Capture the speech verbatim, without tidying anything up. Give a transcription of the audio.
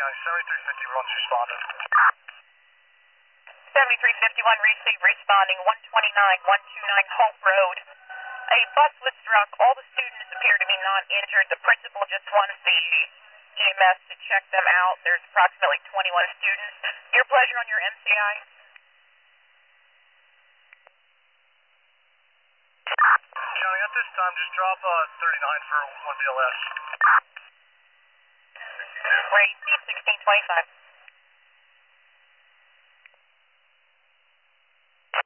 County, seventy-three fifty-one's responded. seventy-three fifty-one received, responding one twenty-nine one twenty-nine Hope Road. A bus was struck. All the students appear to be non-injured. The principal just wants the E M S to check them out. There's approximately twenty-one students. Your pleasure on your M C I? County, at this time, just drop uh, thirty-nine for one B L S. Rate sixteen twenty-five.